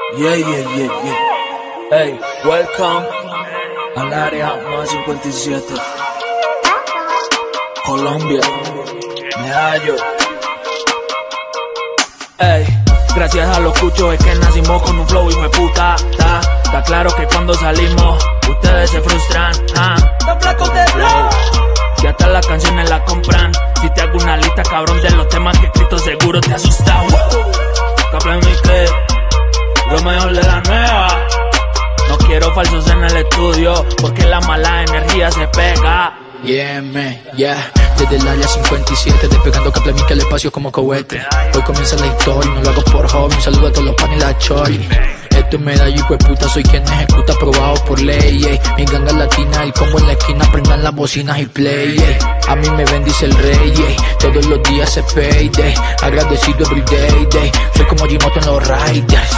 Yeah. Hey, welcome al área más 57. Colombia, me hallo. Hey, gracias a los cuchos es que nacimos con un flow hijo de puta. Está claro que cuando salimos ustedes se frustran. Los flacos de flow, que hasta las canciones las compran. Si te hago una lista, cabrón, de los temas que he escrito, seguro te asustan. Que lo mejor de la nueva. No quiero falsos en el estudio, porque la mala energía se pega. Yeah. Desde el área 57, despegando que el espacio como cohete. Hoy comienza la historia, no lo hago por hobby. Un saludo a todos los panes y la chori. Esto es medallo, hijo de puta, soy quien ejecuta, aprobado por ley. Mi ganga latina, el combo en la esquina, prendan las bocinas y play. A mí me bendice el rey, todos los días es payday. Agradecido everyday, soy como Jimoto en los riders.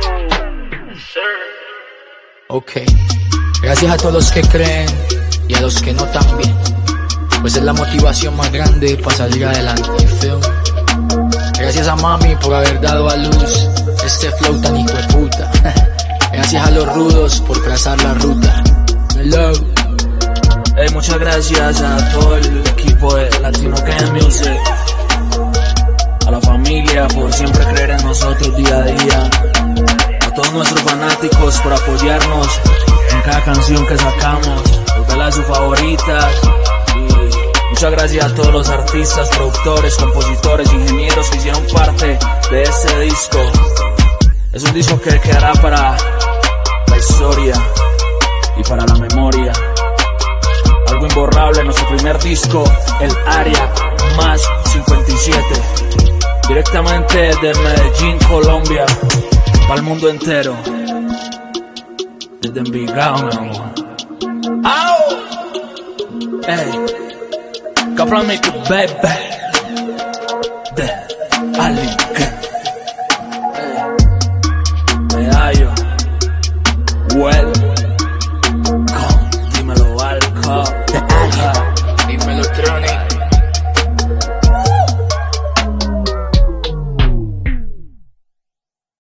Ok, gracias a todos los que creen y a los que no también, pues es la motivación más grande para salir adelante. Gracias a mami por haber dado a luz este flow tan hijo de puta. Gracias a los rudos por trazar la ruta. Hello. Hey, muchas gracias a todo el equipo de Latino Game Music, a la familia por siempre creer en nosotros día a día, a todos nuestros fanáticos por apoyarnos en cada canción que sacamos, volverla sus favoritas. Y muchas gracias a todos los artistas, productores, compositores, ingenieros que hicieron parte de este disco. Es un disco que quedará para la historia y para la memoria. Algo imborrable, nuestro primer disco, el área más 57. Directamente desde Medellín, Colombia, para el mundo entero. Desde Envigado, mi amor. ¡Au! Ey, Caplamic, baby.